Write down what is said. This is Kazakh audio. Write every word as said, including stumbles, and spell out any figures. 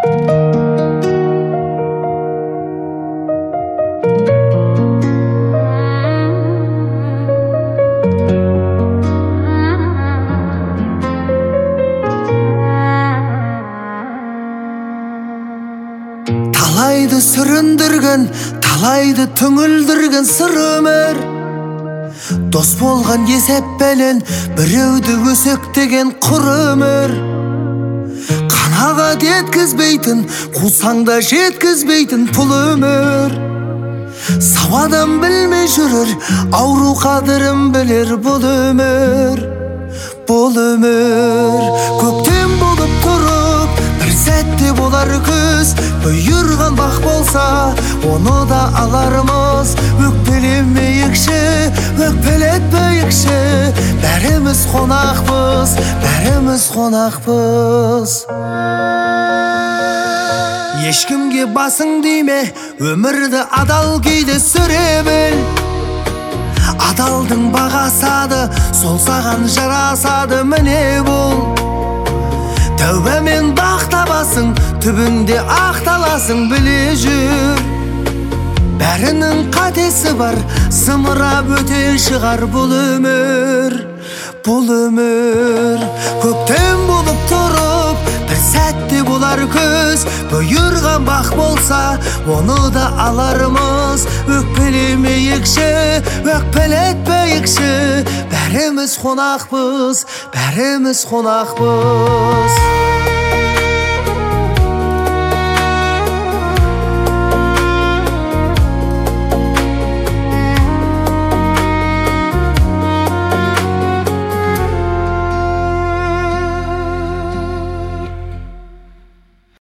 Талайды сүріндірген, талайды түңілдірген сыр өмір. Дос болған есеппенен біреуді өсектеген құр өмір. Қанағат еткізбейтін, қусаңда жеткізбейтін пұл өмір. Сау адам білмей жүрір, ауру қадірін білер бұл өмір. Бұл өмір көктем болып тұрып, бір сәтте болар күз. Бұйырған бақ болса, оны да алармыз. Өкпелемейікші, өкпелетпейікші. Бәріміз қонақпыз, бәріміз қонақпыз. Ешкімге басың дейме, өмірді адал күйде сүре біл. Адалдың бағасады, сол саған жарасады, міне бұл. Тәубамен бақ табасың, түбінде ақталасың, біле жүр. Бәрінің қатесі бар, зымырап өте шығар бұл өмір. Бұл өмір көктем болып тұрып, бір сәтте болар күз. Бұйырған бақ болса, оны да алармыз. Өкпелемейікші, өкпелетпейікші. Бәріміз қонақпыз, бәріміз қонақпыз.